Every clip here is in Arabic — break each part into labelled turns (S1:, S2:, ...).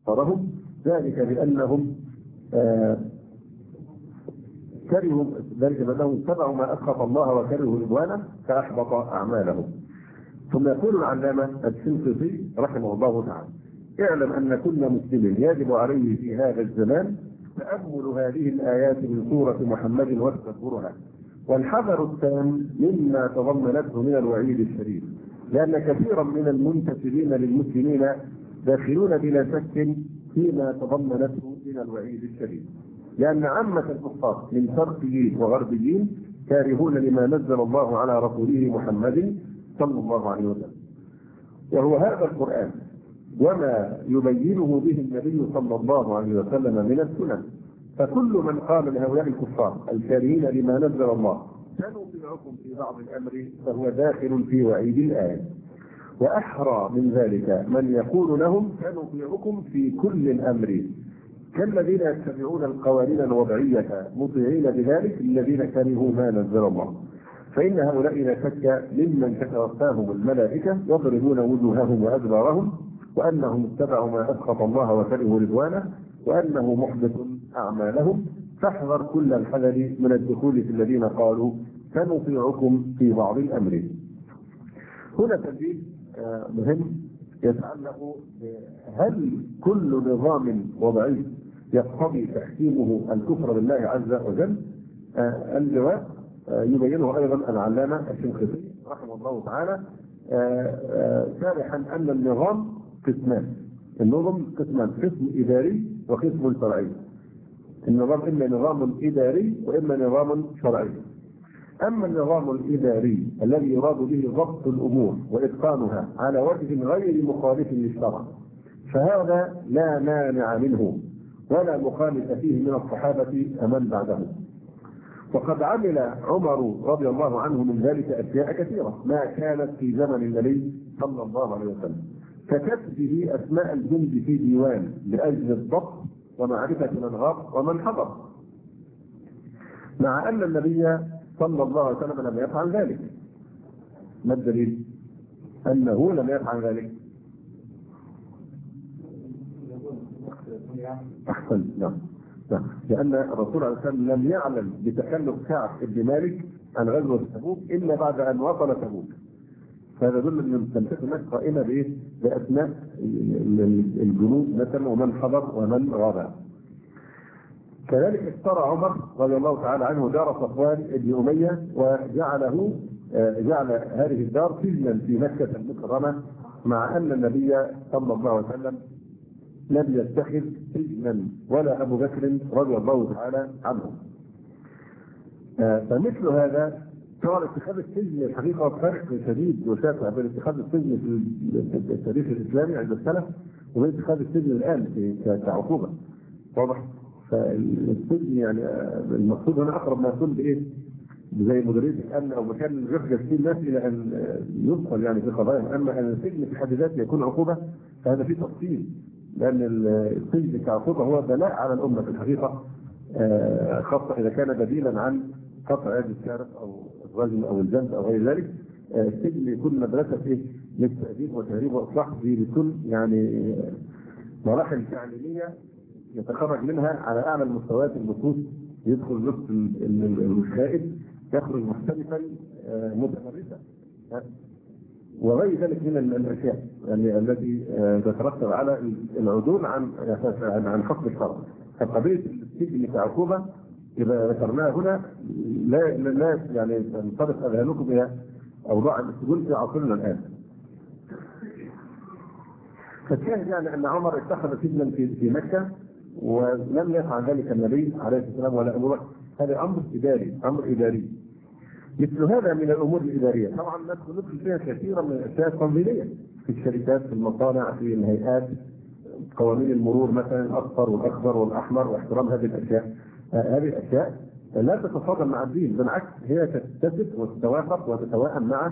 S1: فرهم ذلك بأنهم كرهوا ذلك بأنهم اتبعوا ما أسخط الله وكرهوا رضوانه فأحبط أعمالهم. ثم يقول العلامة الشنقيطي رحمه الله تعالى: اعلم أن كل مسلم يجب عليه في هذا الزمان تأمل هذه الآيات من سورة محمد وتدبرها، والحذر التام مما تضمنته من الوعيد الشديد، لأن كثيرا من المنتسبين للمسلمين داخلون بلا شك فيما تضمنته من الوعيد الشديد، لأن عامة الكفار من شرقيين وغربيين كارهون لما نزل الله على رسوله محمد صلى الله عليه وسلم، وهو هذا القرآن وما يبينه به النبي صلى الله عليه وسلم من السنن. فكل من قال لهؤلاء الكفار الكارهين لما نزل الله سنطيعكم في بعض الأمر فهو داخل في وعيد الآية. وأحرى من ذلك من يقول لهم سنطيعكم في كل الأمر، كالذين يتبعون القوانين الوضعية مطيعين بذلك الذين كرهوا ما نزل الله، فإن هؤلاء لا شك ممن تتوفاهم الملائكة يضربون وجوههم وأدبارهم، وأنهم اتبعوا ما أسخط الله وكرهوا رضوانه، وأنه محدث أعمالهم. فاحذر كل الحذر من الدخول في الذين قالوا سنطيعكم في بعض الأمر. هنا تنبيه مهم يتعلق هل كل نظام وضعي يقتضي تحكيمه الكفر بالله عز وجل؟ الجواب يبينه أيضا العلامة الشنقيطي رحمه الله تعالى شارحا أن النظام قسمان. النظام قسمان: قسم إداري وقسم شرعي. النظام إما نظام إداري وإما نظام شرعي. أما النظام الإداري الذي يراد به ضبط الأمور وإتقانها على وجه غير مخالف للشرع فهذا لا مانع منه ولا مخالف فيه من الصحابة فمن بعده. وقد عمل عمر رضي الله عنه من ذلك أشياء كثيرة ما كانت في زمن النبي صلى الله عليه وسلم، ككتبه أسماء الجند في ديوان لأجل الضبط ومعرفة من غاب ومن حضر، مع أن النبي صلى الله عليه وسلم لم يفعل ذلك. ما الدليل؟ أنه لم يفعل ذلك. أحسن. نعم. لأن الرسول عليه الصلاة والسلام لم يعلم بتكلف كعب بن مالك عن غزوة تبوك إلا بعد أن وصل تبوك. فهذا يدل أن تمسك الناس قائمة بأسماء الجنود مثلا ومن حضر ومن غاب. كذلك اشترى عمر رضي الله تعالى عنه دار صفوان بن أمية جعل هذه الدار سجنا في مكة المكرمة، مع أن النبي صلى الله عليه وسلم لم يتخذ سجنا ولا أبو بكر رضي الله تعالى عنه. فمثل هذا صار اتخاذ السجن الحقيقة فرق شديد وشاسع بين اتخاذ السجن في التاريخ الإسلامي عند السلف وبين اتخاذ السجن الآن كعقوبة. واضح؟ فالسجن يعني المقصود هنا أقرب ما يكون بإيه؟ زي مديرية الأمن أو مكان يحجز فيه الناس إلى أن يدخل يعني في قضايا. أما أن السجن في حد ذاته يكون عقوبة فهذا فيه تفصيل، لأن السجن كعقوبة هو بلاء على الأمة في الحقيقة، خاصة إذا كان بديلا عن قطع يد الشارع أو الرجل أو الجنب أو غير ذلك. السجن يكون مدرسة للتأديب وتهريب وإصلاح بكل يعني مراحل تعليمية يتخرج منها على أعلى المستويات النصوص، يدخل نصف الخائف يخرج محترفا متمرسا وغير ذلك من الاشياء يعني التي تترتب على العدول عن حكم الشرع. فقضيه السجن كعقوبه اذا ذكرناها هنا لا يعني تنطبق اذهانكم بها اوضاع السجون في عصرنا الان. فالشاهد يعني ان عمر اتخذ سجنا في مكه ولم يفعل ذلك النبي عليه الصلاه والسلام ولا ابو بكر. هذا امر اداري. مثل هذا من الامور الاداريه طبعا ندخل فيها كثيرا من الاشياء التنظيميه في الشركات، في المصانع، في الهيئات، قوانين المرور مثلا الاصفر والاخضر والاحمر واحترام هذه الاشياء. هذه الاشياء لا تتصادم مع الدين، بالعكس هي تتفق وتتوافق وتتوائم مع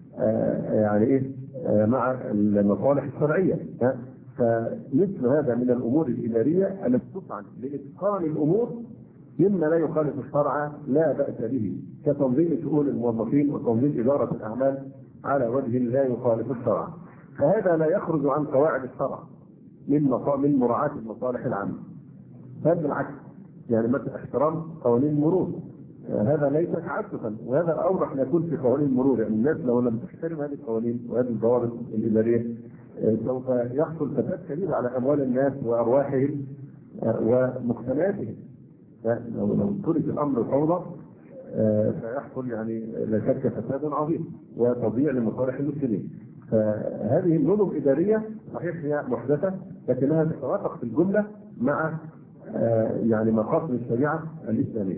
S1: مع المصالح الشرعيه. فمثل هذا من الامور الاداريه التي تفعل لاتقان الامور مما لا يخالف الشرع لا بأس به، كتنظيم شؤون الموظفين وتنظيم إدارة الأعمال على وجه لا يخالف الشرع. فهذا لا يخرج عن قواعد الشرع من مراعاة المصالح العامة. بل بالعكس، يعني مثل احترام قوانين المرور هذا ليس تعسفا، وهذا اوضح ما يكون في قوانين المرور. يعني الناس لو لم تحترم هذه القوانين وهذه الضوابط الاداريه سوف يحصل فساد كبير على اموال الناس وارواحهم ومقتنياتهم. لو ترك الامر فوضى سيحصل يعني لا شك فساد عظيم وتضييع لمصالح المسلمين. فهذه النظم الاداريه صحيح هي محدثه، لكنها تتوافق في الجمله مع يعني مقاصد الشريعه الاسلاميه.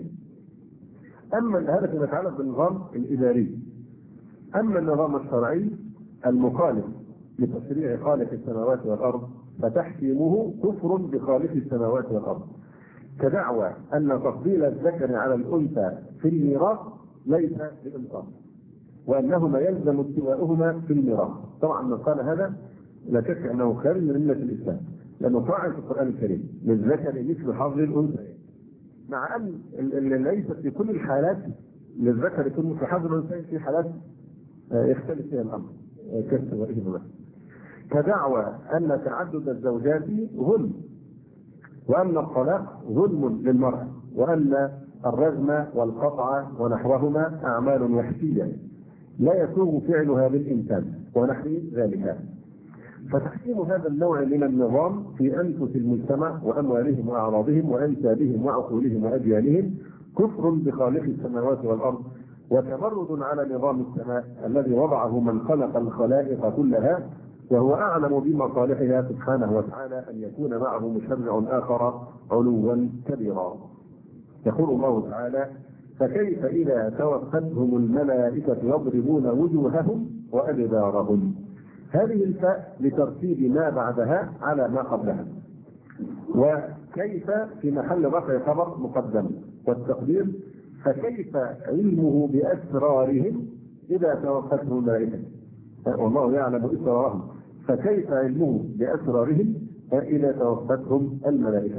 S1: اما هذا فيما يتعلق بالنظام الاداري. اما النظام الشرعي المخالف لتشريع خالق السماوات والارض فتحكيمه كفر بخالق السماوات والارض، كدعوى ان تفضيل الذكر على الانثى في الميراث ليس بالانصاف، وانهما يلزم استواؤهما في الميراث. طبعا من قال هذا لا شك انه خارج من مله الاسلام، لانه طاعن في القران الكريم للذكر مثل حظ الانثى، مع ان ليس في كل الحالات للذكر يكون مثل حظ الانثى، في حالات يختلف فيها الامر كالسوائل. كدعوى ان تعدد الزوجات ظلم، وان الطلاق ظلم للمراه، وان الرجم والقطع ونحوهما اعمال وحشيه لا يسوغ فعلها بالانسان ونحو ذلك. فتحكيم هذا النوع من النظام في انفس المجتمع واموالهم واعراضهم وانسابهم وعقولهم واجيالهم كفر بخالق السماوات والارض، وتمرد على نظام السماء الذي وضعه من خلق الخلائق كلها، وهو اعلم بمصالحها سبحانه وتعالى ان يكون معه مشرع اخر علوا كبيرا. يقول الله تعالى: فكيف اذا توفتهم الملائكه يضربون وجوههم وادبارهم. هذه الفاء لترتيب ما بعدها على ما قبلها، وكيف في محل رفع خبر مقدم، والتقدير فكيف علمه باسرارهم اذا توفتهم الملائكه، والله يعلم اسرارهم، فكيف علمه باسرارهم اذا توفتهم الملائكه.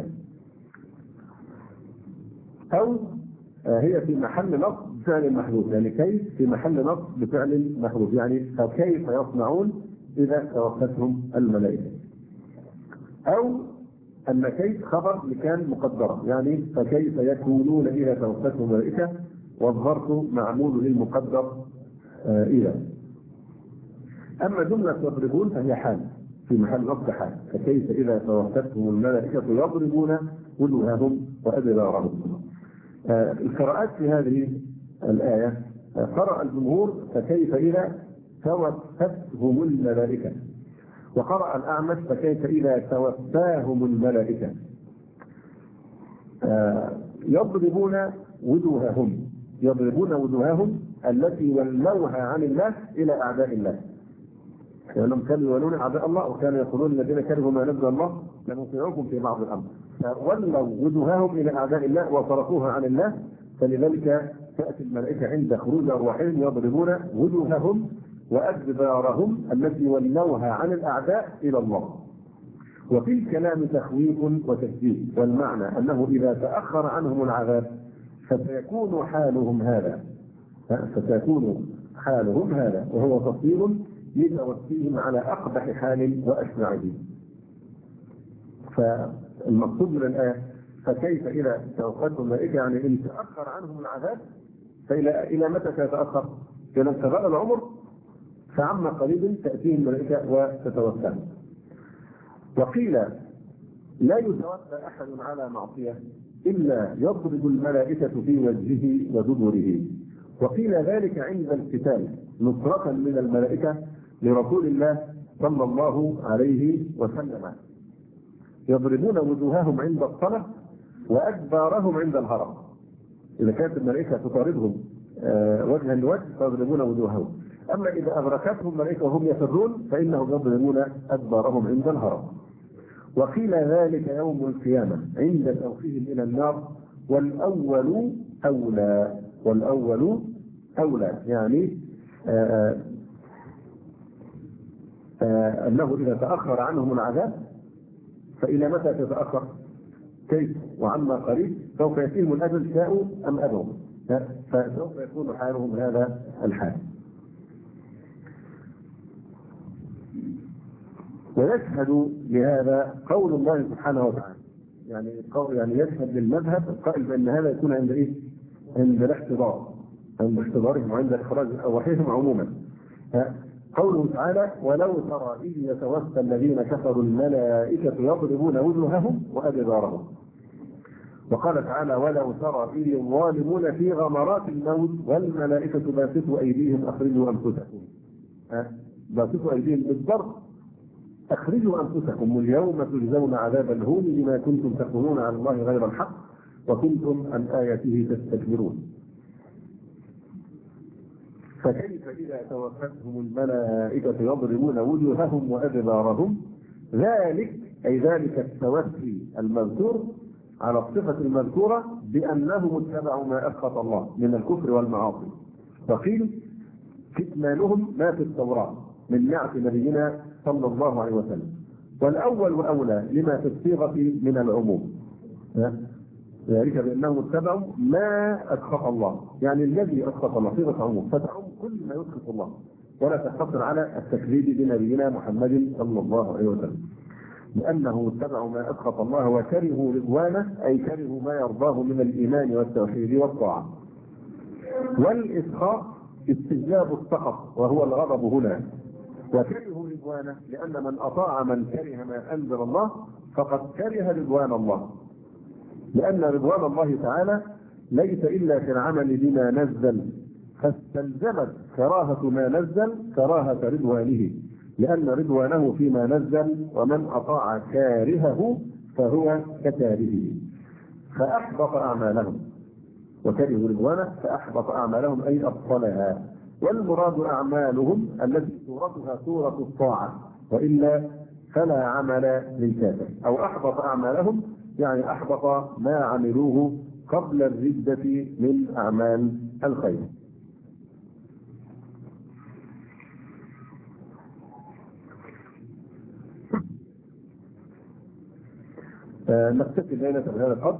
S1: او هي في محل نصب بفعل محذوف، يعني كيف في محل نصب بفعل محذوف، يعني فكيف يصنعون إذا توفتهم الملائكة. أو أن كيف خبر لكان مقدرة، يعني فكيف يكونون إذا توفتهم الملائكة، والظرف معمول للمقدر إذا. أما جملة يضربون فهي حال في محل نصب حال، فكيف إذا توفتهم الملائكة يضربون وجوههم وأدبارهم. القراءات في هذه الآية قرأ الجمهور فكيف إذا توفتهم الملائكة، وقرأ الأعمش فكيف إذا توفاهم الملائكة. يضربون وجوههم التي ولوها عن الله إلى أعداء الله، لأنهم كانوا يولون أعداء الله، وكانوا يقولون الذين كرهوا ما نزل الله لنطيعكم في بعض الأمر، فولوا وجوههم إلى أعداء الله وصرفوها عن الله. فلذلك تأتي الملائكة عند خروج أرواحهم يضربون وجوههم وأدبارهم التي ولوها عن الأعداء إلى الله. وفي الكلام تخويف وتشديد، والمعنى أنه إذا تأخر عنهم العذاب فسيكون حالهم هذا، وهو تفصيل لتوفيهم على أقبح حال وأشنعه. فالمقصود من الآية فكيف إذا توفتهم الملائكة، يعني إن تأخر عنهم العذاب فإلى متى سيتأخر؟ إذا انقضاء العمر فعما قريب تأتيهم الملائكة وتتوفاهم. وقيل لا يتوفى أحد على معصية إلا يضرب الملائكة في وجهه ودبره. وقيل ذلك عند القتال نصرة من الملائكة لرسول الله صلى الله عليه وسلم، يضربون وجوههم عند الصلاة وأدبارهم عند الهرب. إذا كانت الملائكة تطاردهم وجها لوجه فيضربون وجوههم، أما إذا أدركتهم الملائكة وهم يفرون فإنهم يضربون أدبارهم عند الهرب. وقيل ذلك يوم القيامة عند توفيهم إلى النار، والأول أولى يعني أنه إذا تأخر عنهم العذاب فإلى متى تتأخر؟ كيف وعما قريب سوف يأتيهم الأجل شاءوا أم أبوا، فسوف يكون حالهم هذا الحال. ويشهد لهذا قول الله سبحانه وتعالى، يعني يشهد للمذهب القائل بأن هذا يكون عند إيه؟ عند الاحتضار، عند احتضارهم وعند إخراج أرواحهم عموما. قوله تعالى: ولو ترى إذ يتوفى الذين كفروا الملائكة يضربون وجوههم وأدبارهم. وقال تعالى: ولو ترى إذ الظالمون في غمرات الموت والملائكة باسطوا أيديهم أخرجوا أنفسكم. باسطوا أيديهم بالضرب، أخرجوا أنفسكم اليوم تجزون عذاب الهون بما كنتم تقولون على الله غير الحق وكنتم عن آياته تستكبرون. فكيف إذا توفتهم الملائكة يضربون وجوههم وأدبارهم؟ ذلك أي ذلك التوفي المذكور على الصفة المذكورة بأنهم اتبعوا ما أسخط الله من الكفر والمعاصي. وقيل كتمانهم ما في التوراة من نعت نبينا صلى الله عليه وسلم، والأول وأولى لما في الصيغة من العموم، ذلك بأنهم اتبعوا ما أسخط الله، يعني الذي أسخط الله صيغة عموم فتعم كل ما يسخط الله ولا تقتصر على التكذيب بنبينا محمد صلى الله عليه وسلم، لأنه اتبعوا ما أسخط الله وكرهوا رضوانه أي كرهوا ما يرضاه من الإيمان والتوحيد والطاعة. والإسخاط استجلاب السخط وهو الغضب هنا، وكرهوا رضوانه لأن من أطاع من كره ما أنزل الله فقد كره رضوان الله، لأن رضوان الله تعالى ليس إلا في العمل بما نزل، فاستلزمت كراهة ما نزل كراهة رضوانه، لأن رضوانه فيما نزل، ومن أطاع كارهه فهو ككارهه، فأحبط أعمالهم. وكرهوا رضوانه فأحبط أعمالهم أي أبطلها. والمراد أعمالهم التي صورتها صورة الطاعة، وإلا فلا عمل للكافر. أو أحبط أعمالهم يعني أحبط ما عملوه قبل الردة من أعمال الخير. نكتفي الليلة بهذا القدر.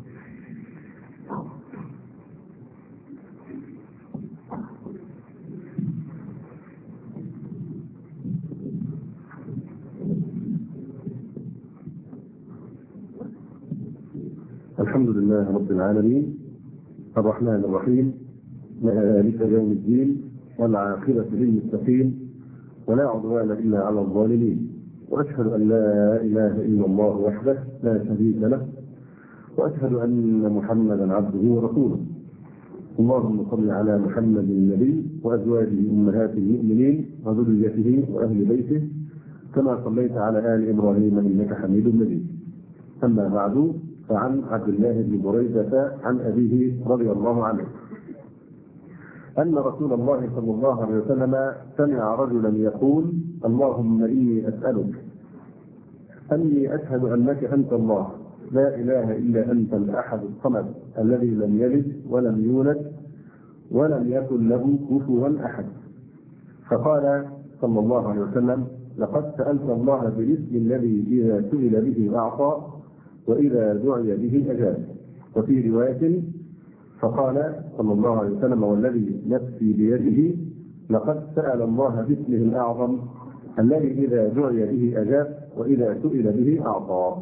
S1: الحمد لله رب العالمين الرحمن الرحيم مالك يوم الدين والعاقبة للمتقين ولا عدوان إلا على الظالمين، وأشهد أن لا إله إلا الله وحده لا شريك له، وأشهد أن محمدا عبده ورسوله. اللهم صل على محمد النبي وأزواجه أمهات المؤمنين وذريته وأهل بيته كما صليت على آل إبراهيم إنك حميد مجيد. أما بعد، فعن عبد الله بن بريدة عن أبيه رضي الله عنه أن رسول الله صلى الله عليه وسلم سمع رجلا يقول: اللهم إني أسألك أني أشهد أنك أنت الله لا إله إلا أنت الأحد الصمد الذي لم يلد ولم يولد ولم يكن له كفوا أحد. فقال صلى الله عليه وسلم: لقد سألت الله بالاسم الذي إذا سئل به أعطى وإذا دعي به أجاب. وفي رواية فقال صلى الله عليه وسلم: والذي نفسي بيده لقد سأل الله باسمه الأعظم الذي إذا دعي به أجاب وإذا سئل به أعطى.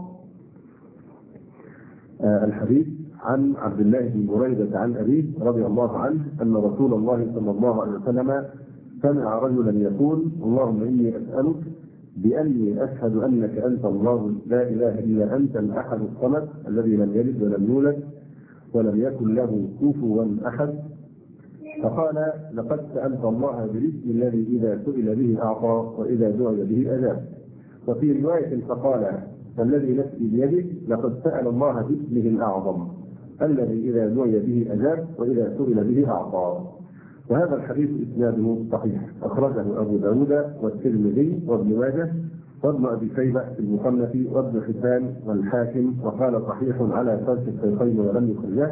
S1: الحديث عن عبد الله بن بريدة عن أبيه رضي الله عنه أن رسول الله صلى الله عليه وسلم سمع رجلا يقول: اللهم إني أسألك بأني أشهد أنك أنت الله لا إله إلا أنت الأحد الصمد الذي لم يلد ولم يولد ولم يكن له كفوا أحد. فقال: لقد سألت الله بالاسم الذي إذا سئل به أعطى وإذا دعي به أجاب. وفي رواية فقال: فالذي نفسي بيده لقد سأل الله باسمه الأعظم الذي إذا دعي به أجاب وإذا سئل به أعطى. وهذا الحديث إسناده صحيح، أخرجه أبو داود والترمذي وابن ماجه وابن أبي شيبة في المصنف وابن حبان والحاكم، وقال صحيح على شرط الشيخين ولم يخرجه.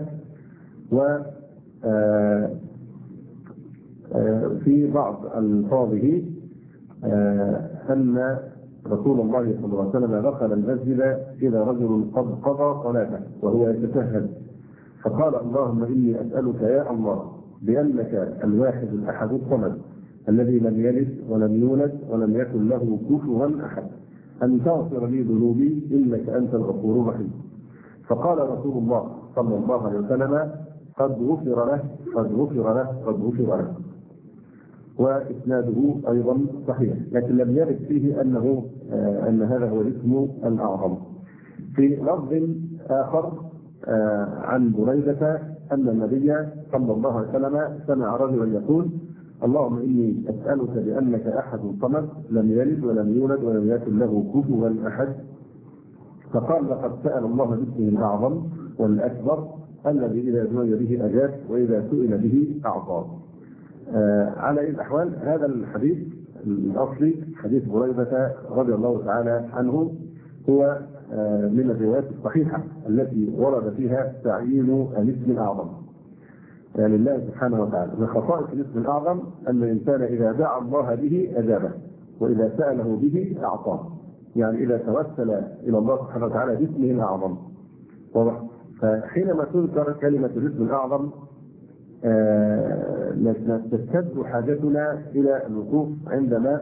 S1: في بعض ألفاظه أن رسول الله صلى الله عليه وسلم دخل المسجد إذا رجل قد قضى صلاته وهو يتشهد فقال: اللهم إني أسألك يا الله بأنك الواحد الأحد الصمد الذي لم يلد ولم يولد ولم يكن له كفوا أحد. أن تغفر لي ذنوبي إنك أنت الغفور الرحيم. فقال رسول الله صلى الله عليه وسلم قد غفر له قد غفر له قد غفر له. وإسناده أيضا صحيح، لكن لم يرد فيه أن هذا هو الاسم الأعظم. في لفظ آخر عن بريدة أن النبي صلى الله عليه وسلم سمع رجلا يقول اللهم إني أسألك بأنك أحد صمد لم يلد ولم يولد ولم يكن له كفوا أحد. فقال لقد سأل الله باسمه الأعظم والأكبر الذي إذا دعي به أجاب وإذا سئل به أعطى. على أي الأحوال هذا الحديث الأصلي حديث بريدة رضي الله تعالى عنه هو من الروايات الصحيحة التي ورد فيها تعيين الاسم الأعظم لله سبحانه وتعالى. من خصائص الاسم الأعظم أن الإنسان إذا دعا الله به أجابه وإذا سأله به أعطاه، يعني إذا توسل إلى الله سبحانه وتعالى باسمه الأعظم. فحينما تذكر كلمة الاسم الأعظم تشتد حاجتنا إلى الوقوف عندما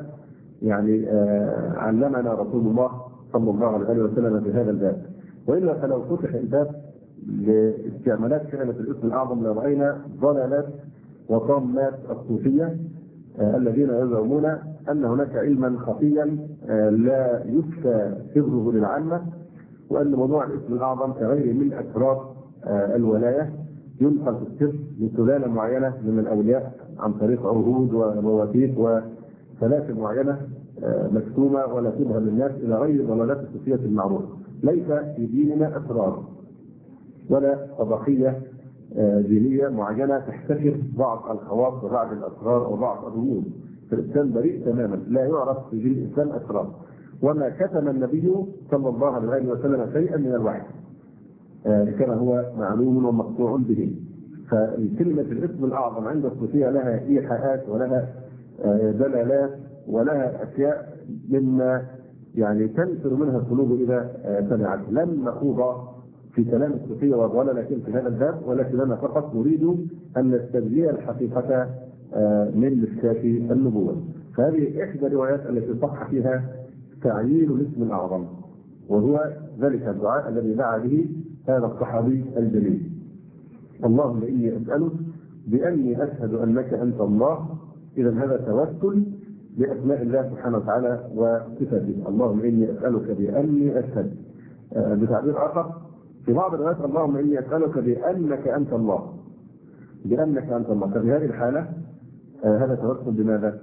S1: علمنا رسول الله صلى الله عليه وسلم في هذا الباب. وإلا فلو فتح الباب لاستعمالات كلمة الاسم الأعظم لرأينا ضلالات وطامات الصوفية الذين يزعمون أن هناك علما خفيا لا يفتى سره للعامة، وأن موضوع الاسم الأعظم كغيره من أسرار الولاية ينقل في السر لسلالة معينة من الأولياء عن طريق عهود ومواثيق وسلاسل معينة مكتومة ولا تظهر للناس إلى غير ضلالات الصوفية المعروفة. ليس في ديننا أسرار ولا طبقية دينية معينة تحتكر بعض الخواص وبعض الأسرار وبعض الرموز. فالإسلام بريء تماما، لا يعرف في دين الإسلام أسرار، وما كتم النبي صلى الله عليه وسلم شيئا من الوحي كما هو معلوم ومقطوع به. فكلمة الاسم الأعظم عند الصوفية لها إيحاءات ولها دلالات ولها أشياء مما تنفر منها القلوب إذا سمعت. لن نخوض في كلام الصوفية والضلالة في هذا الباب، ولكننا فقط نريد أن نستبدي الحقيقة من مشكاة النبوة. فهذه إحدى الروايات التي صح فيها تعيين الاسم الأعظم، وهو ذلك الدعاء الذي دعا به هذا الصحابي الجليل: اللهم إني أسألك بأني أشهد أنك أنت الله. إذا هذا توسل بأسماء الله سبحانه وتعالى وصفاته. اللهم إني أسألك بأني أشهد. بتعبير آخر في بعض الروايات اللهم إني أسألك بأنك أنت الله، بأنك أنت الله. ففي هذه الحالة هذا توسل بماذا؟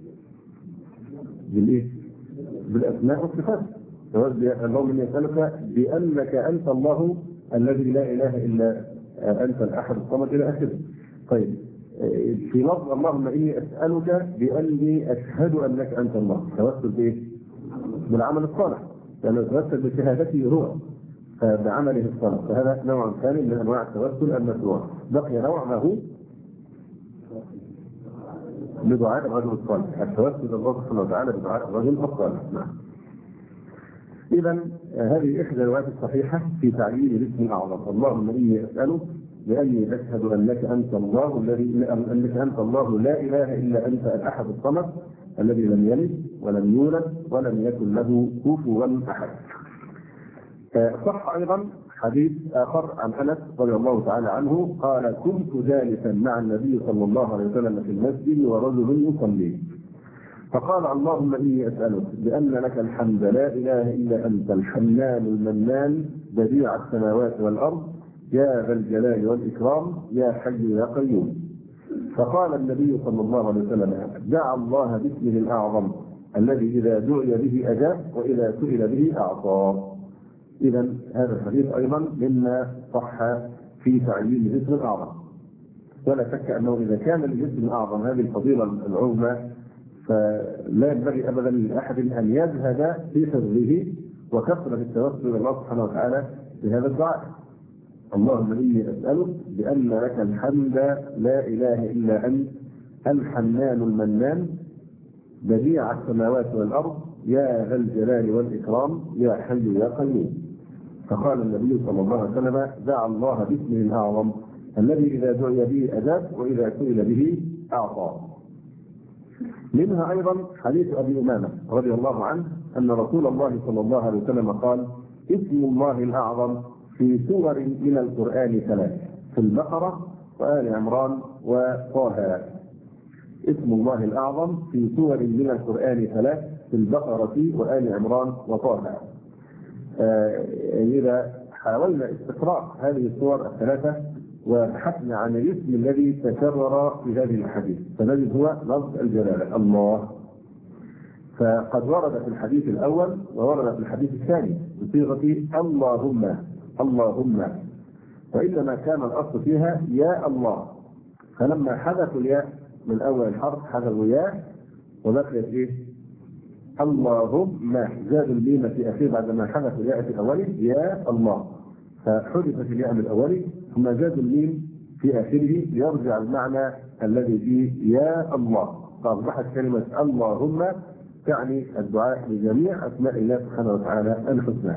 S1: بالإيه؟ بالأسماء والصفات. اللهم إني أسألك بأنك أنت الله الذي لا إله إلا أنت الأحد الصمد إلى آخره. طيب، في لفظ اللهم إني أسألك بأني أشهد أنك أنت الله، توسل بإيه؟ بالعمل الصالح، لأنه توسل بشهادته هو بعمله الصالح. فهذا نوع ثاني من أنواع التوسل المشروع. بقي نوع ما هو بدعاء الرجل الصالح، التوسل الله سبحانه وتعالى بدعاء الرجل الصالح. نعم. إذا هذه إحدى الروايات الصحيحة في تعيين الاسم الأعظم: اللهم إني أسألك بأني أشهد أنك أنت الله أنك أنت الله لا إله إلا أنت الأحد الصمد الذي لم يلد ولم يولد ولم يكن له كفوا أحد. صح أيضا حديث آخر عن أنس رضي الله تعالى عنه قال: كنت جالسا مع النبي صلى الله عليه وسلم في المسجد ورجل يصلي، فقال: اللهم إني أسألك بأن لك الحمد لا إله إلا أنت الحنان المنان بديع السماوات والأرض يا ذا الجلال والإكرام يا حي يا قيوم. فقال النبي صلى الله عليه وسلم: دعا الله باسمه الأعظم الذي إذا دعي به أجاب وإذا سئل به أعطى. إذا هذا الحديث أيضا مما صح في تعيين الاسم الأعظم. ولا شك أنه إذا كان الاسم الأعظم هذه الفضيلة العظمى فلا ينبغي أبدا لأحد أن يزهد في حفظه وكثرة التوسل إلى الله سبحانه وتعالى بهذا الدعاء: اللهم إني أسألك بأن لك الحمد لا إله إلا أنت الحنان المنان بديع السماوات والأرض يا ذا الجلال والإكرام يا حي يا قيوم. فقال النبي صلى الله عليه وسلم: دعا الله باسمه الأعظم الذي إذا دعي به أجاب وإذا سئل به أعطى. منها أيضا حديث أبي أمامة رضي الله عنه أن رسول الله صلى الله عليه وسلم قال: اسم الله الأعظم في سور من القرآن 3 في البقرة وآل عمران وطه. اسم الله الأعظم في سور من القرآن 3 في البقرة وآل عمران وطه. إذا حاولنا استقراء هذه السور الثلاثة وبحثنا عن الاسم الذي تكرر في هذه الحديث فنجد هو لفظ الجلالة الله. فقد ورد في الحديث الأول وورد في الحديث الثاني بصيغة اللهم اللهم، وإنما كان الأصل فيها يا الله، فلما حذفوا الياء من أول الحرف حذفوا ياء وبقيت إيه؟ اللهم، زادوا الميم في أخيه بعدما حذفوا الياء في أوله يا الله، فحذفت الياء من أوله ثم زادوا الميم في آخره ليرجع المعنى الذي فيه يا الله، فأصبحت كلمة اللهم تعني الدعاء لجميع أسماء الله سبحانه وتعالى الحسنى.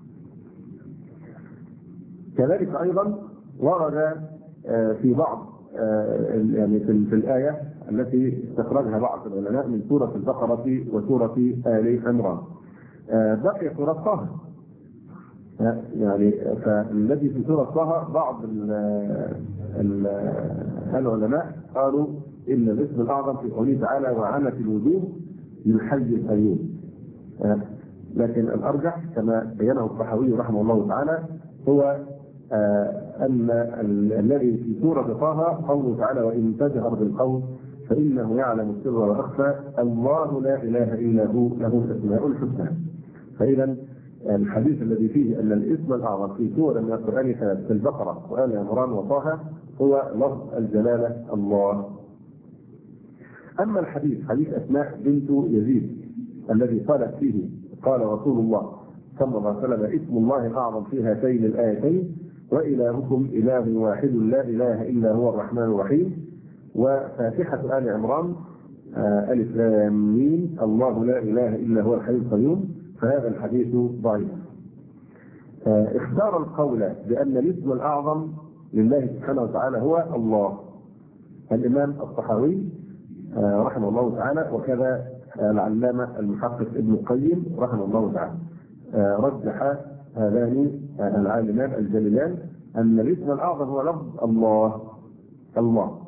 S1: كذلك أيضا ورد في بعض يعني في الآية التي استخرجها بعض العلماء من سورة البقرة وسورة آل عمران بقي سورة طه، يعني فالذي في سورة طه بعض العلماء قالوا إن الاسم الأعظم في قوله تعالى وعنت الوجوه للحي القيوم، لكن الأرجح كما بينه الطحاوي رحمه الله تعالى هو أن الذي في سورة طه قوله تعالى وإن تجهر بالقول فإنه يعلم السر وأخفى الله لا إله إلا هو له الأسماء الحسنى. فإذا الحديث الذي فيه أن الاسم الأعظم في سورة من القرآن في البقرة وآل عمران وطه هو لفظ الجلالة الله. أما الحديث حديث أسماء بنت يزيد الذي قالت فيه قال رسول الله صلى الله عليه وسلم اسم الله الأعظم في هاتين الآيتين وإلهكم إله واحد لا إله إلا هو الرحمن الرحيم، وفاتحة آل عمران ألف لام ميم الله لا إله إلا هو الحي القيوم، فهذا الحديث ضعيف. اختار القول بأن الاسم الأعظم لله سبحانه وتعالى هو الله الإمام الطحاوي رحمه الله تعالى، وكذا العلامة المحقق ابن القيم رحمه الله تعالى رجح هذان العالمان الجليلان أن الاسم الأعظم هو لفظ الله الله.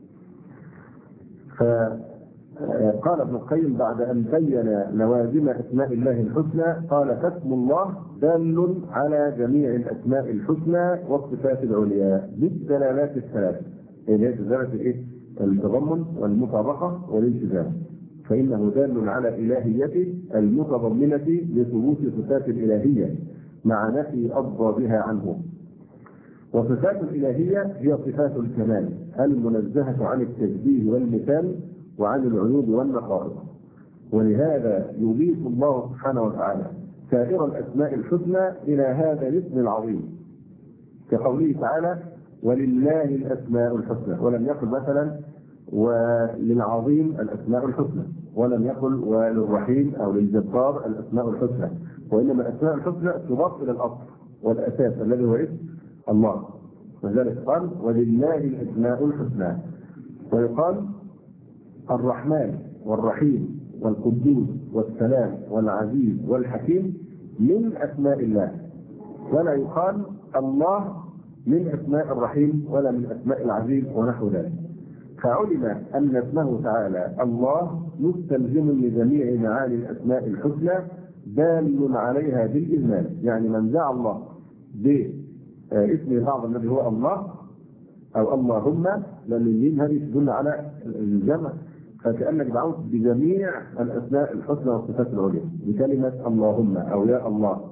S1: فقال ابن القيم بعد أن بين لوازم أسماء الله الحسنى قال فاسم الله دال على جميع الأسماء الحسنى والصفات العليا بالدلالات الثلاث، يعني دلالة التضمن والمطابقة والالتزام، فإنه دال على إلهيته المتضمنة لثبوت صفات الإلهية مع نفي أضدادها عنه. وصفات الإلهية هي صفات الكمال المنزهة عن التشبيه والمثال وعن العيوب والنقائص، ولهذا يضيف الله سبحانه وتعالى سائر الأسماء الحسنى إلى هذا الاسم العظيم كقوله تعالى ولله الأسماء الحسنى، ولم يقل مثلا وللعظيم الأسماء الحسنى، ولم يقل وللرحيم أو للجبار الأسماء الحسنى، وإنما الأسماء الحسنى تضاف إلى الأصل والأساس الذي هو اسم الله، وذلك قال ولله الأسماء الحسنى. ويقال الرحمن والرحيم والقدوس والسلام والعزيز والحكيم من أسماء الله، ولا يقال الله من أسماء الرحيم ولا من أسماء العزيز ونحو ذلك. فعلم أن اسمه تعالى الله مستلزم لجميع معاني الأسماء الحسنى دال عليها بالإجمال، يعني من دعا الله باسمه الأعظم الذي هو الله أو اللهم، لأن الميم هذه تدل على الجمع، فكأنك دعوت بجميع الأسماء الحسنى والصفات العليا بكلمة اللهم أو يا الله.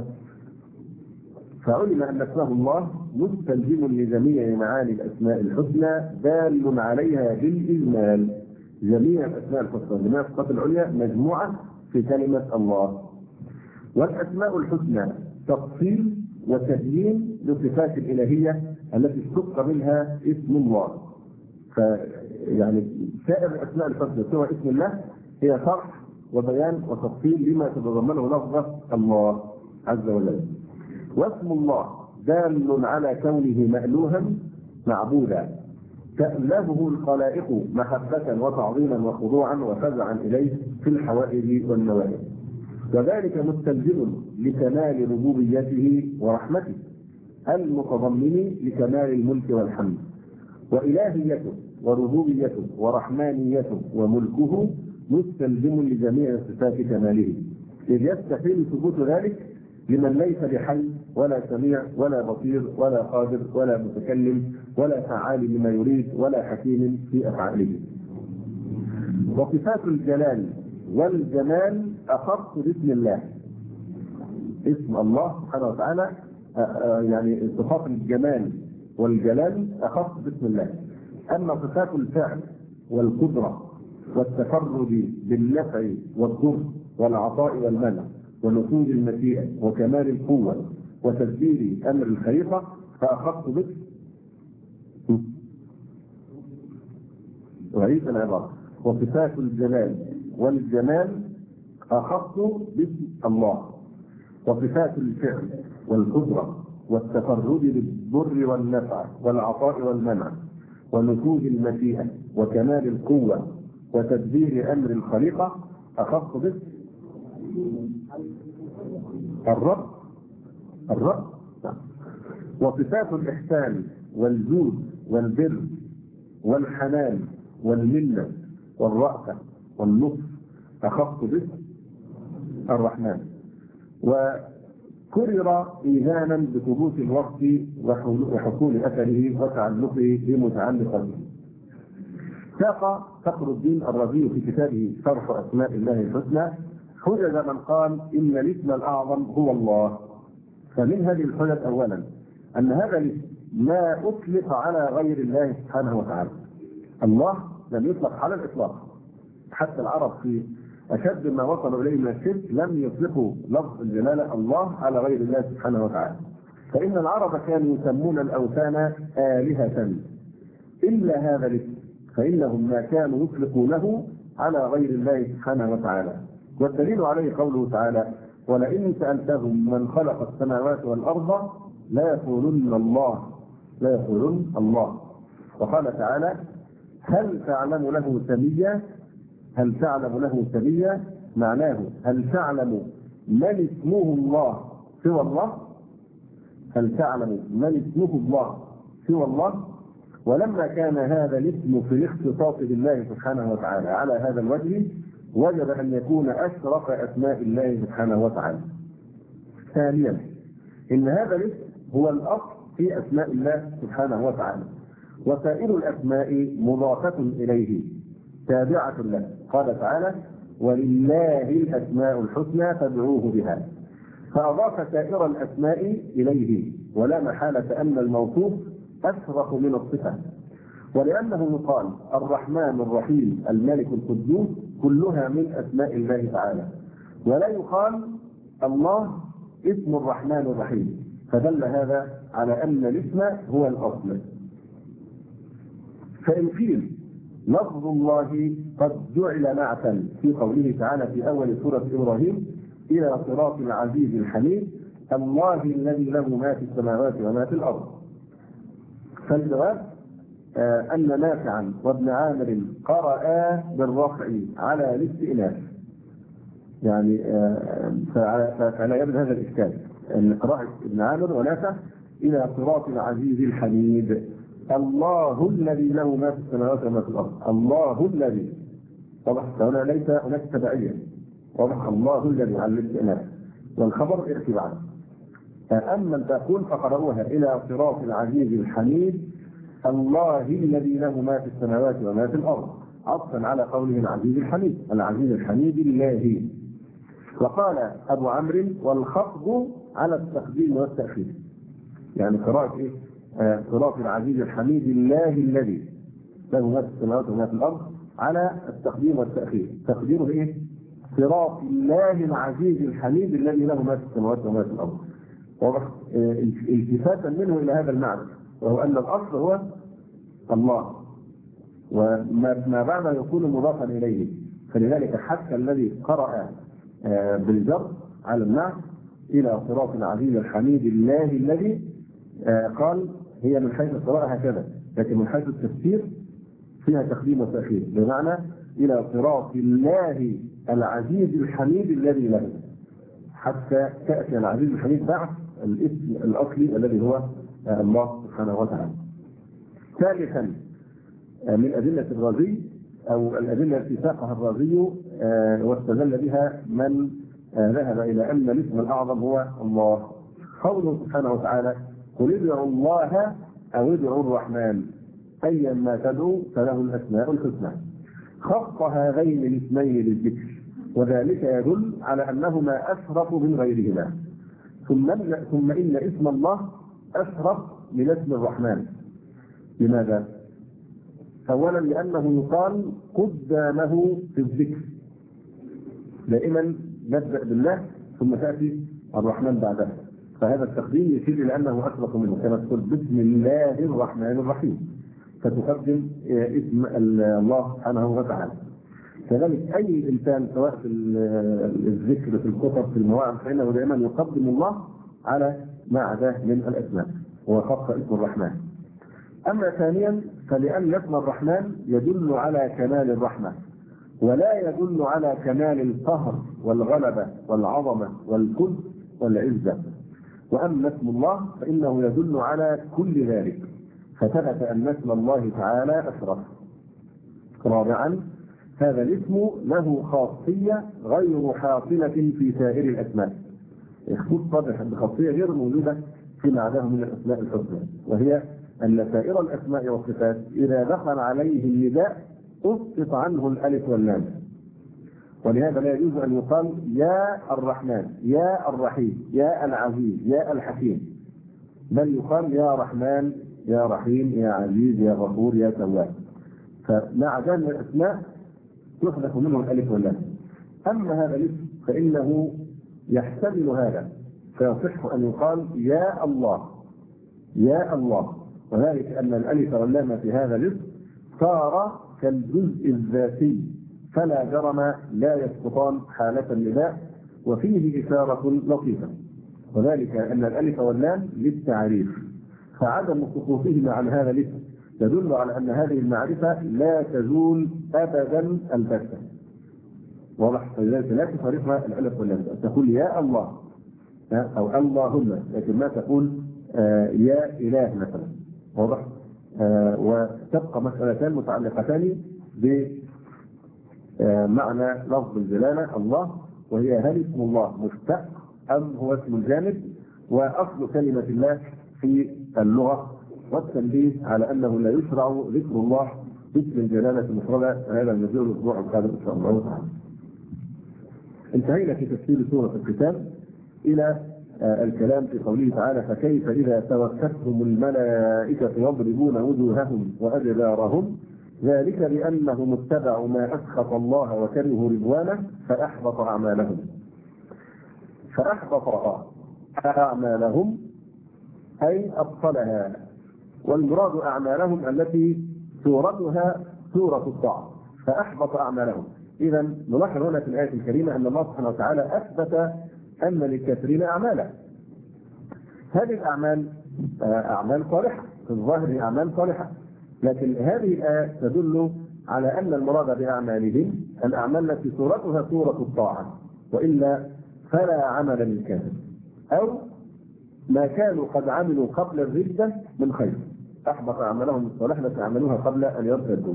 S1: فعلم أن اسمه الله مستلزم لجميع معاني الأسماء الحسنى دال عليها بالإجمال، جميع الأسماء الحسنى جميع الصفات العليا مجموعة في كلمة الله. والأسماء الحسنى تفصيل وتبيين للصفات الإلهية التي اشتق منها اسم الله. فيعني سائر الأسماء الحسنى سوى اسم الله هي شرح وبيان وتفصيل لما تتضمنه لفظة الله عز وجل. واسم الله دال على كونه مألوها معبودا تألهه الخلائق محبة وتعظيما وخضوعا وفزعا إليه في الحوائج والنوائب. وذلك مستلزم لكمال ربوبيته ورحمته المتضمن لكمال الملك والحمد، وإلهيته وربوبيته ورحمانيته وملكه مستلزم لجميع صفات كماله، إذ يستحيل ثبوت ذلك لمن ليس بحي ولا سميع ولا بصير ولا قادر ولا متكلم ولا فعال لما يريد ولا حكيم في أفعاله. وصفات الجلال والجمال أخص باسم الله. اسم الله سبحانه وتعالى يعني صفات الجمال والجلال أخص باسم الله. أما صفات الفعل والقدرة والتفرد بالنفع والضر والعطاء والمنع ونفوذ المشيئة وكمال القوة وتدبير أمر الخليقة فأخص باسم وعيد العبارة. وصفات الجلال والجمال أخص باسم الله، وصفات الفعل والقدرة والتفرد بالضر والنفع والعطاء والمنع ونفوذ المشيئة وكمال القوة وتدبير أمر الخليقة أخص باسم الرب. وصفات الإحسان والجود والبر والحنان والمنة والرأفة واللطف أخص باسم الرحمن. وكرر إيذانا بثبوت الوصف وحصول أثره وتعلقه بمتعلقه. ساق فخر الدين الرازي في كتابه شرح أسماء الله الحسنى حجج من قال إن الاسم الأعظم هو الله. فمن هذه الحجج أولا أن هذا الاسم ما أطلق على غير الله سبحانه وتعالى. الله لم يطلق على الإطلاق، حتى العرب في أشد ما وصلوا إليه من الشرك لم يطلقوا لفظ الجلالة الله على غير الله سبحانه وتعالى. فإن العرب كانوا يسمون الأوثان آلهة إلا هذا الاسم فإنهم ما كانوا يطلقونه على غير الله سبحانه وتعالى. والدليل عليه قوله تعالى ولئن سألتهم من خلق السماوات والأرض لا يقولن الله. وقال تعالى هل تعلم له سميا معناه هل تعلم من اسمه الله سوى الله. ولما كان هذا الاسم في الاختصاص بالله سبحانه وتعالى على هذا الوجه وجب أن يكون أشرف أسماء الله سبحانه وتعالى. ثانيا إن هذا الاسم هو الأصل في أسماء الله سبحانه وتعالى، وسائر الأسماء مضافة إليه تابعة له. قال تعالى ولله الأسماء الحسنى فادعوه بها، فأضاف سائر الأسماء إليه، ولا محالة أن الموصوف أشرف من الصفة. ولأنه يقال الرحمن الرحيم الملك القدوس كلها من أسماء الله تعالى، ولا يقال الله اسم الرحمن الرحيم، فدل هذا على أن الاسم هو الأصل. فإن قيل لفظ الله قد جعل نعتا في قوله تعالى في أول سورة إبراهيم إلى صراط العزيز الحميد الله الذي له ما في السماوات وما في الأرض، فالجواب أن نافعا وابن عامر قرأ بالرفع على الاستئناف، يعني فلا يبدو هذا الإشكال أن قراءة ابن عامر ونافع إلى صراط العزيز الحميد الله الذي له ما في السماوات وما في الأرض. الله الذي طبعا هنا ليس هناك تبعية، واضح الله الذي على الاستئناف والخبر ارتباعا. أما الباقون فقرأوها إلى صراط العزيز الحميد الله الذي له ما في السماوات وما في الأرض، عطفا على قوله العزيز الحميد الله. وقال أبو عمرو والخفض على التقديم والتأخير، يعني قراءة إيه؟ صراط العزيز الحميد الله الذي له ما في السماوات وما في الأرض على التقديم والتأخير. تقديره إيه؟ صراط الله العزيز الحميد الذي له ما في السماوات وما في الأرض، واضح؟ التفاتا منه إلى هذا المعنى، وهو أن الأصل هو الله وما بعد يكون مضافا إليه. فلذلك حتى الذي قرأ بالجر على النعت إلى صراط العزيز الحميد الله الذي قال هي من حيث القراءة هكذا، لكن من حيث التفسير فيها تقديم وتأخير، بمعنى إلى صراط الله العزيز الحميد الذي له. حتى تأتي العزيز الحميد بعد الاسم الأصلي الذي هو الله سبحانه وتعالى. ثالثا من أدلة الرازي أو الأدلة التي ساقها الرازي واستدل بها من ذهب إلى أن الاسم الأعظم هو الله، قوله سبحانه وتعالى: قل ادعوا الله أو ادعوا الرحمن أيا ما تدعوا فله الأسماء الحسنى. خص هذين الاسمين للذكر، وذلك يدل على أنهما أشرف من غيرهما. ثم إن اسم الله أشرف من اسم الرحمن. لماذا؟ أولا لأنه يقال قدامه في الذكر، دائما نبدأ بالله ثم تأتي الرحمن بعدها، فهذا التقديم يشير إلى أنه أشرف منه، كما تقول بسم الله الرحمن الرحيم فتقدم اسم الله سبحانه وتعالى. كذلك أي إنسان سواء في الذكر في الخطب في المواعظ فإنه دائما يقدم الله على ما عداه من الأسماء، وخص اسم الرحمن. أما ثانيا فلأن اسم الرحمن يدل على كمال الرحمة، ولا يدل على كمال القهر والغلبة والعظمة والكل والعزة. وأما اسم الله فإنه يدل على كل ذلك، فثبت أن اسم الله تعالى أشرف. رابعا هذا الاسم له خاصية غير حاصلة في سائر الأسماء، يختص بخاصية غير موجودة فيما عداه من الأسماء الحسنى، وهي أن سائر الأسماء والصفات إذا دخل عليه النداء أسقط عنه الألف واللام، ولهذا لا يجوز أن يقال يا الرحمن يا الرحيم يا العزيز يا الحكيم، بل يقال يا رحمن يا رحيم يا عزيز يا غفور يا تواب. فمع ذلك من الأسماء يحذف منه الألف واللام. أما هذا الاسم فإنه يحتمل هذا، فيصح أن يقال يا الله يا الله، وذلك أن الألف واللام في هذا الاسم صار كالجزء الذاتي، فلا جرم لا يسقطان حالة النداء. وفيه إشارة لطيفة، وذلك أن الألف واللام للتعريف، فعدم سقوطهما عن هذا الاسم يدل على أن هذه المعرفة لا تزول أبدا البتة. واضح؟ فلذلك لا تفارقها الألف واللام، تقول يا الله أو اللهم، لكن ما تقول يا إله مثلا. واضح؟ وتبقى مسألتان متعلقتان بمعنى لفظ الجلالة الله، وهي هل اسم الله مشتق أم هو اسم الجامد، وأصل كلمة الله في اللغة، والتنبيه على أنه لا يشرع ذكر الله باسم الجلالة المفردة. هذا النزول الأسبوع القادم إن شاء الله تعالى. انتهينا في تفسير سورة الكتاب إلى الكلام في قوله تعالى: فكيف إذا توفتهم الملائكة يضربون وجوههم وأدبارهم ذلك بأنهم اتبعوا ما أسخط الله وكرهوا رضوانه فأحبط أعمالهم. فأحبط أعمالهم أي أبطلها، والمراد أعمالهم التي صورتها صورة الطاعة، فأحبط أعمالهم. إذا نلاحظ هنا في الآية الكريمة أن الله سبحانه وتعالى أثبت أن للكافرين أعمالا. هذه الأعمال أعمال صالحة، في الظاهر أعمال صالحة، لكن هذه الآية تدل على أن المراد بأعمالهم الأعمال التي صورتها صورة الطاعة، وإلا فلا عمل للكافر، أو ما كانوا قد عملوا قبل الردة من خير. أحبط أعمالهم الصالحة التي عملوها قبل أن يرتدوا.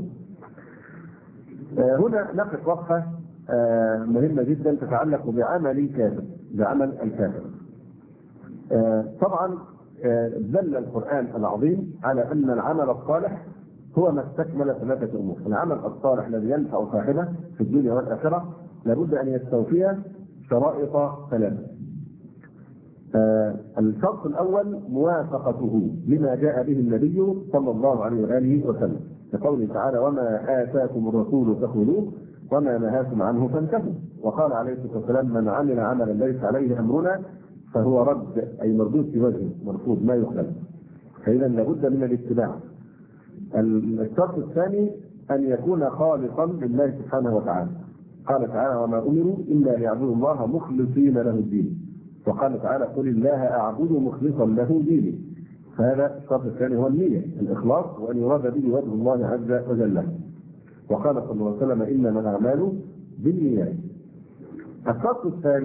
S1: هنا نقف وقفة مهمة جدا تتعلق بعمل الكافر، بعمل الكافر. طبعا دل القرآن العظيم على أن العمل الصالح هو ما استكمل ثلاثة أمور. العمل الصالح الذي ينفع صاحبه في الدنيا والآخرة لابد أن يستوفي شرائط ثلاثة. الشرط الأول موافقته لما جاء به النبي صلى الله عليه وآله وسلم، لقوله تعالى: وما آتاكم الرسول فخذوه وما نهاكم عنه فانتهوا. وقال عليه الصلاة والسلام: من عمل عملا ليس عليه أمرنا فهو رد، أي مردود في وجهه، مرفوض ما يقبل. فإذا لابد من الاتباع. الشرط الثاني أن يكون خالصا لله سبحانه وتعالى. قال تعالى: وما أمروا إلا ليعبدوا الله مخلصين له الدين. وقال تعالى: قل الله أعبد مخلصا له ديني. فهذا الشرط الثاني هو النية، الإخلاص، وأن يراد به وجه الله عز وجل. وقال صلى الله عليه وسلم: إنما الأعمال بالنيات. الشرط الثالث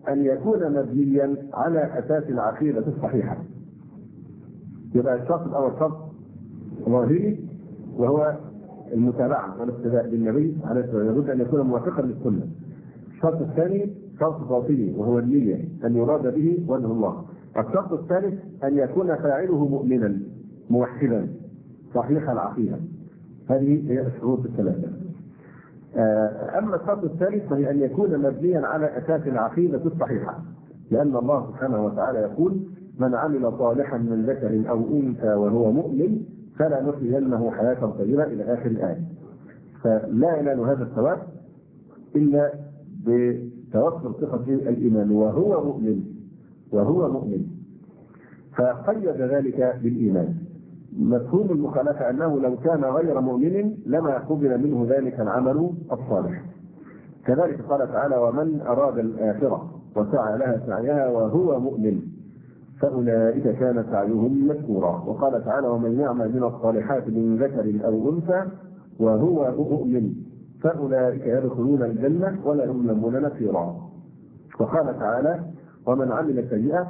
S1: أن يكون مبنيا على أساس العقيدة الصحيحة. يبقى الشرط الأول شرط ظاهري وهو المتابعة والاقتداء بالنبي عليه الصلاة والسلام، لابد أن يكون موافقا للسنة. الشرط الثاني شرط باطني وهو النية، أن يراد به وجه الله. الشرط الثالث أن يكون فاعله مؤمنا موحدا صحيح العقيدة. هذه هي الشروط الثلاثة. أما الشرط الثالث فهي أن يكون مبنيا على أساس العقيدة الصحيحة، لأن الله سبحانه وتعالى يقول: من عمل صالحا من ذكر أو أنثى وهو مؤمن فلنحيينه حياة طيبة إلى آخر الآية. فلا ينال هذا الثواب إلا بتوفر صفة الإيمان وهو مؤمن. فقيد ذلك بالإيمان. مفهوم المخالفة أنه لو كان غير مؤمن لما قبل منه ذلك العمل الصالح. كذلك قال تعالى: ومن أراد الآخرة وسعى لها سعيها وهو مؤمن فأولئك كان سعيهم مشكورا. وقال تعالى: ومن يعمل من الصالحات من ذكر أو أنثى وهو مؤمن فأولئك يدخلون الجنة ولا يظلمون نقيرا. وقال تعالى: ومن عمل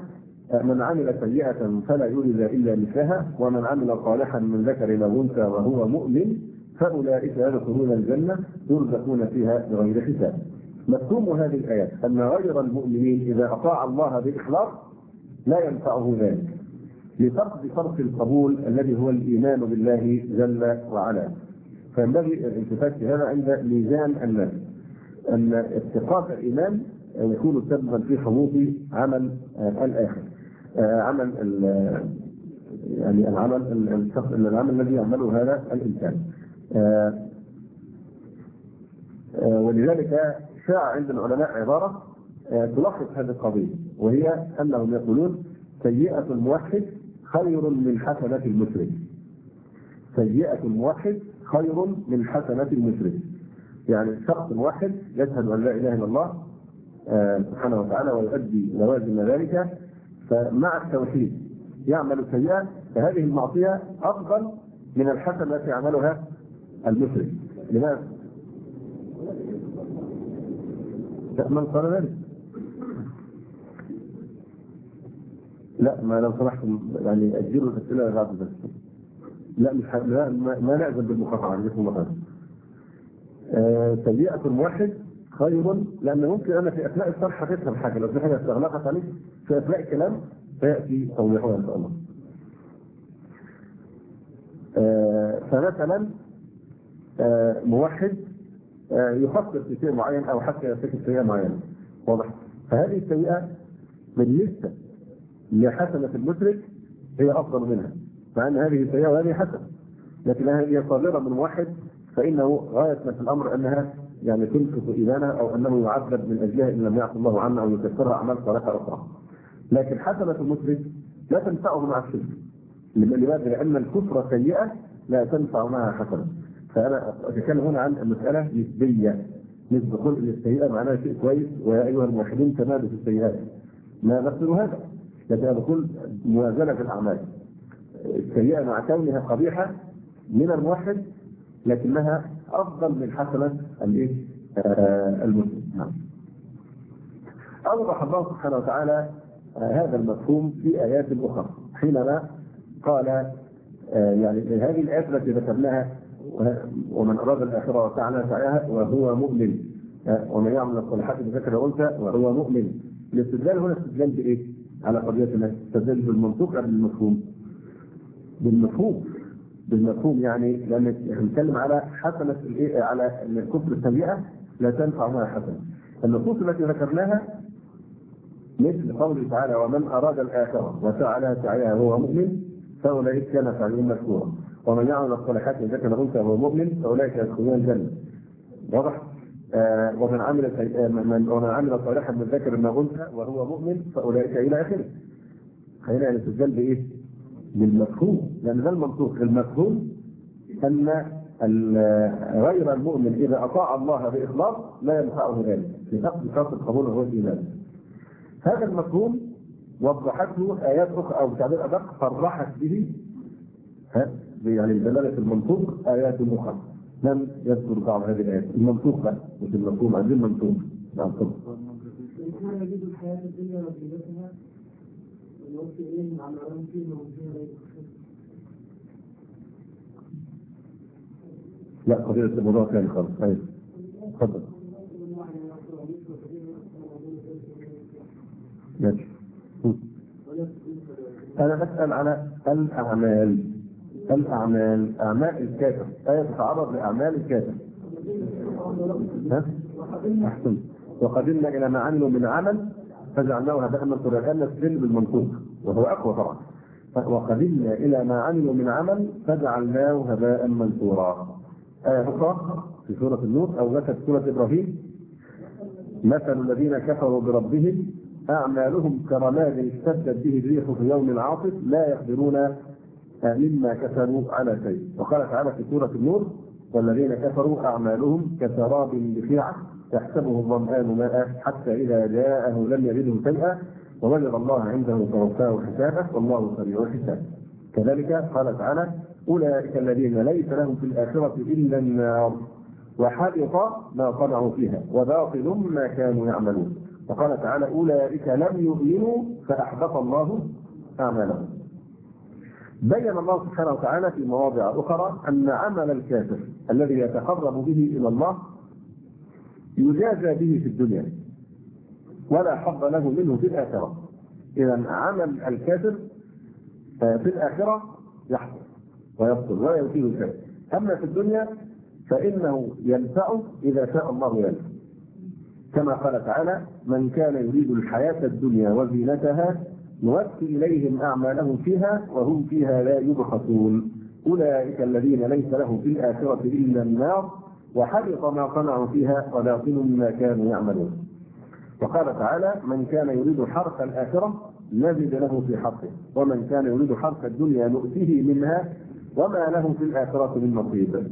S1: سيئة فلا يجزى إلا مثلها ومن عمل صالحا من ذكر أو أنثى وهو مؤمن فأولئك يدخلون الجنة يرزقون فيها بغير حساب. مفهوم هذه الآيات أن غير المؤمنين إذا أطاع الله بإخلاص لا ينفعه ذلك، لفقد شرط القبول الذي هو الإيمان بالله جل وعلا. فينبغي الالتفات في هذا عند ميزان الناس، أن استقامة الإيمان يكون سببا في حبوط عمل الآخر، عمل يعني العمل الذي يعمله هذا الإنسان. ولذلك شاع عند العلماء عبارة تلخص هذه القضية، وهي أنهم يقولون: سيئة الموحد خير من حسنة المشرك. سيئة الموحد خير من حسنة المشرك. يعني الشخص الموحد يشهد أن لا إله إلا الله سبحانه وتعالى ويؤدي لوازم ذلك، فمع التوحيد يعمل سيئة، فهذه المعصية أفضل من الحسنة التي يعملها المشرك. لماذا؟ من قال ذلك؟ لا، ما لو سمحتم يعني أجلوا الأسئلة بعد بس. لا مش لا ما نأذن بالمقاطعة بسم الله. سيئة الموحد خير، لأن ممكن أنا في أثناء الشرح هتفهم حاجة، لو في حاجة استغلقت عليك في أثناء الكلام سيأتي توضيحها إن شاء الله. فمثلا موحد يخطط في شيء معين أو حتى يرتكب سيئة معينة، واضح؟ فهذه السيئة بالنسبة لحسنة المشرك هي أفضل منها، مع أن هذه سيئة وهذه حسنة، لكنها هي صادرة من موحد، فإنه غاية ما في الأمر أنها يعني تنقص إيمانها أو أنه يعذب من أجلها إن لم يعصي الله عنه أو يكفرها أعمال صالحة أخرى. لكن حسنة المشرك لا تنفعه مع الشرك. لماذا؟ لأن الكفر سيئة لا تنفع معها حسنة. فأنا أتكلم هنا عن المسألة نسبية، نسبة كل السيئة معناها شيء كويس، ويا أيها الموحدين تمادوا في السيئات، ما نفسر هذا، لكن أنا بقول موازنة في الأعمال. السيئة مع كونها قبيحة من الموحد لكنها أفضل من حسنة المسلم. نعم. أوضح الله سبحانه وتعالى هذا المفهوم في آيات أخرى حينما قال يعني هذه الآيات التي ذكرناها: ومن أراد الآخرة وسعى لها سعيها وهو مؤمن ومن يعمل الصالحات بذكر وأنثى وهو مؤمن. الاستدلال هنا استدلال بإيه؟ على قضيتنا استدلال بالمنطوق أم بالمفهوم؟ بالمفهوم يعني لأن نتكلم على حسنة على أن الكفر السيئة لا تنفع معها حسنة. النصوص التي ذكرناها مثل قوله تعالى: ومن أراد الآخرة وسعى لها سعيها وهو مؤمن فأولئك كان سعيهم مشكورا ومن يعمل الصالحات من ذكر أنثى وهو مؤمن فأولئك يدخلون الجنة. واضح؟ ومن عمل صالحا من ذكر أو أنثى وهو مؤمن فأولئك إلى آخره. هنا الاستدلال بإيه؟ بالمفهوم، لأن ده المنطوق. المفهوم أن غير المؤمن إذا أطاع الله بإخلاص لا ينفعه ذلك لفقد شرط القبول وهو الإيمان. هذا المفهوم وضحته آيات أخرى أو بتعبير أدق صرحت به يعني دلالة المنطوق آيات أخرى. لم يذكر بعض هذه الآيات. المنطوق بقى مش المفهوم، عندنا المنطوق نعم تفضل.
S2: الإنسان يجد الحياة الدنيا وزينتها ويوفي إليهم أعمالهم فيها وفيها لا يكفر.
S1: لا قضية الموضوع ثاني خالص. أيوه تفضل. ماشي. أنا بسأل على أعمال الكافر، آية تتعرض لأعمال الكافر. ها؟ أحسن. وقدمنا إلى ما عملوا من عمل فجعلناه هباء منثورا، لأن السن بالمنطوق وهو أقوى طبعا. وقدمنا إلى ما عملوا من عمل فجعلناه هباء منثورا. آية أخرى في سورة النور أو ذكرت سورة إبراهيم: مثل الذين كفروا بربهم أعمالهم كرماد اشتدت به الريح في يوم عاصف لا يقدرون مما كسبوا على شيء. وقال تعالى في سورة النور: والذين كفروا أعمالهم كسراب بقيعة يحسبه الظمآن ماء حتى إذا جاءه لم يجده شيئا ووجد الله عنده فوفاه حسابه والله سريع الحساب. كذلك قال تعالى: أولئك الذين ليس لهم في الآخرة إلا النار وحبط ما صنعوا فيها وباطل ما كانوا يعملون. وقال تعالى: أولئك لم يؤمنوا فأحبط الله أعمالهم. بين الله سبحانه وتعالى في مواضع أخرى أن عمل الكافر الذي يتقرب به إلى الله يجازى به في الدنيا ولا حظ له منه في الآخرة. إذا عمل الكافر في الآخرة يحصل ويبطل ولا يفيد شيء، أما في الدنيا فإنه ينفعه إذا شاء الله ينفع، كما قال تعالى: من كان يريد الحياة الدنيا وزينتها نوفي إليهم أعمالهم فيها وهم فيها لا يبخسون. أولئك الذين ليس لهم في الآخرة إلا النار وحبط ما صنعوا فيها وباطل ما كانوا يعملون. وقال تعالى: من كان يريد حرث الآخرة نزد له في حرثه ومن كان يريد حرث الدنيا نؤتيه منها وما له في الآخرة من نصيب.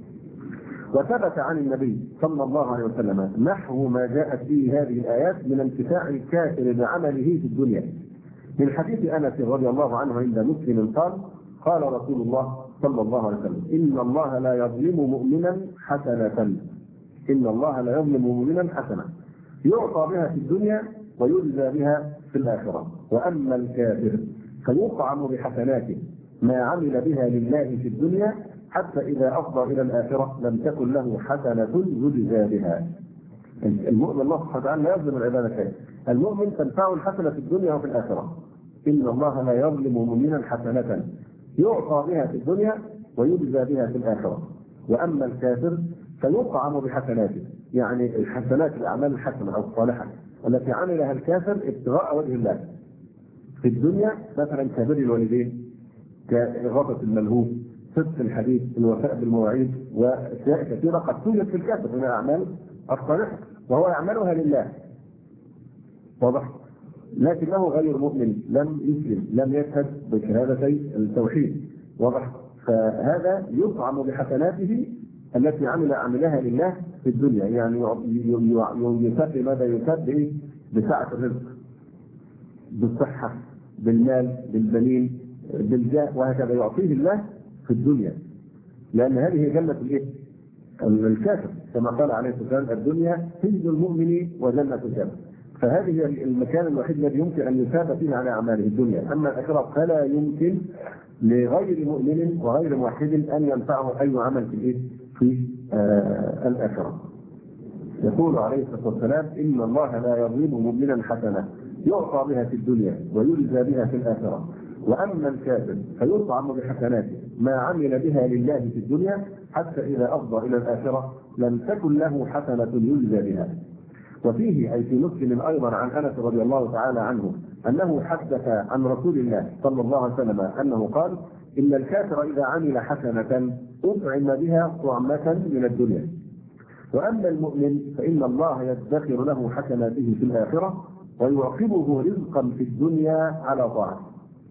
S1: وثبت عن النبي صلى الله عليه وسلم نحو ما جاءت فيه هذه الآيات من انتفاع الكافر بعمله في الدنيا، من حديث أنس رضي الله عنه عند مسلم قال: قال رسول الله صلى الله عليه وسلم: إن الله لا يظلم مؤمنا حسنة، إن الله لا يظلم مؤمنا حسنة يعطى بها في الدنيا ويجزى بها في الآخرة، وأما الكافر فيطعم بحسناته ما عمل بها لله في الدنيا حتى إذا أفضى إلى الآخرة لم تكن له حسنة يجزى بها. المؤمن الله سبحانه وتعالى لا يظلم العباد شيئا، المؤمن تنفعه الحسنة في الدنيا وفي الآخرة. إن الله لا يظلم مؤمنا حسنة يعطى بها في الدنيا ويجزى بها في الآخرة، وأما الكافر فيطعم بحسناته، يعني الحسنات الأعمال الحسنة أو الصالحة التي عملها الكافر ابتغاء وجه الله في الدنيا، مثلا كبر الوالدين، كإغاثة الملهوف، صدق الحديث، الوفاء بالمواعيد، وأشياء كثيرة قد توجد في الكافر من الأعمال الصالحة وهو يعملها لله، واضح؟ لكنه غير مؤمن، لم يسلم، لم يشهد بشهادتي التوحيد، واضح؟ فهذا يطعم بحسناته التي عملها لله في الدنيا، يعني يسد ماذا يسد بسعة الرزق، بالصحة، بالمال، بالبنين، بالجاه، وهكذا يعطيه الله في الدنيا، لأن هذه جنة الكافر كما قال عليه الصلاة والسلام: الدنيا سجن المؤمن وجنة الكافر. فهذه المكان الوحيد الذي يمكن أن يثاب فيه على أعماله الدنيا، أما الآخرة فلا يمكن لغير مؤمن وغير موحد أن ينفعه أي عمل في الآخرة. يقول عليه الصلاة والسلام: إن الله لا يظلم مؤمنا حسنة يعطى بها في الدنيا ويجزى بها في الآخرة، وأما الكافر فيطعم بحسناته ما عمل بها لله في الدنيا حتى إذا أفضى إلى الآخرة لم تكن له حسنة يجزى بها. وفيه أي في مسلم أيضا عن أنس رضي الله تعالى عنه أنه حدث عن رسول الله صلى الله عليه وسلم أنه قال: إن الكافر إذا عمل حسنة أطعم بها طعمة من الدنيا، وأما المؤمن فإن الله يدخر له حسناته في الآخرة ويعقبه رزقا في الدنيا على طاعته.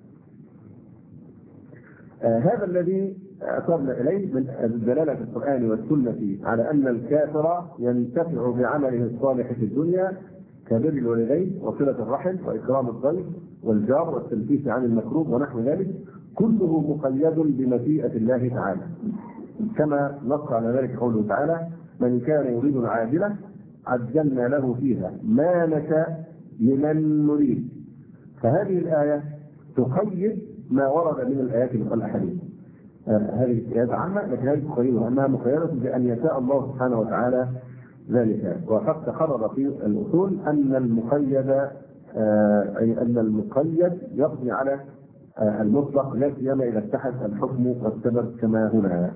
S1: هذا الذي أشرنا إليه من الدلالة في القرآن والسنة على أن الكافر ينتفع بعمله الصالح في الدنيا كبر الوالدين وصلة الرحم وإكرام الضيف والجار والتنفيس عن المكروه ونحو ذلك، كله مقيد بمشيئة الله تعالى، كما نص على ذلك قوله تعالى: من كان يريد العاجلة عجلنا له فيها ما نشاء لمن نريد. فهذه الآية تقيد ما ورد من الآيات والأحاديث. هذه الآيات عامة، لكن هذه تقيدها أنها مقيدة بأن يشاء الله سبحانه وتعالى ذلك. وقد تقرر في الأصول أن المقيد يقضي على المطلق، لا سيما إذا اتحد الحكم والسبب كما هنا.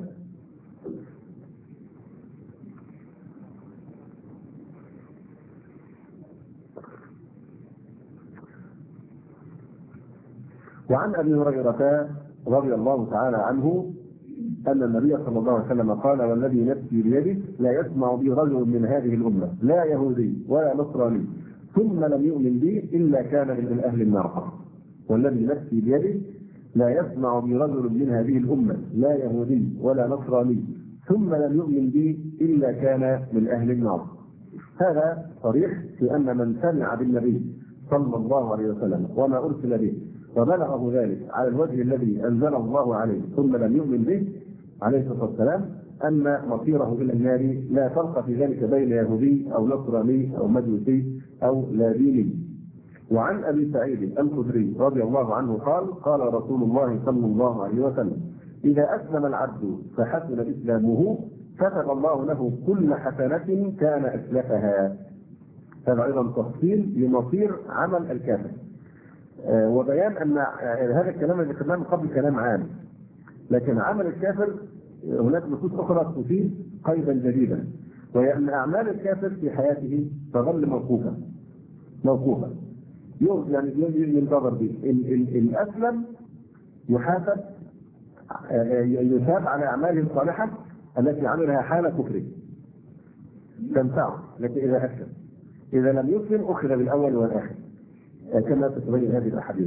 S1: وعن أبي هريرة رضي الله تعالى عنه أن النبي صلى الله عليه وسلم قال: والذي نفسي بيده لا يسمع بي رجل من هذه الأمة لا يهودي ولا نصراني ثم لم يؤمن بي إلا كان من أهل النار. والذي نفسي بيده لا يسمع بي رجل من هذه الأمة لا يهودي ولا نصراني ثم لم يؤمن بي إلا كان من أهل النار. هذا صريح في أن من سمع بالنبي صلى الله عليه وسلم وما أرسل به وبلغه ذلك على الوجه الذي أنزله الله عليه ثم لم يؤمن به عليه الصلاة والسلام أن مصيره إلى النار، لا فرق في ذلك بين يهودي أو نصراني أو مجوسي أو لاديني. وعن أبي سعيد الخدري رضي الله عنه قال: قال رسول الله صلى الله عليه وسلم: إذا أسلم العبد فحسن إسلامه كتب الله له كل حسنة كان أسلفها. هذا أيضا تفصيل لمصير عمل الكافر، وبيان أن هذا الكلام اللي ذكرناه من قبل كلام عام، لكن عمل الكافر هناك نصوص أخرى تفيد قيدا جديدا، وهي أن أعمال الكافر في حياته تظل موقوفة يعني ينتظر به. الأسلم يحاسب يثاب على أعماله الصالحة التي عملها حال كفره تنفعه، لكن إذا أسلم، إذا لم يسلم أخذ بالأول والآخر كما تتبين هذه الأحاديث.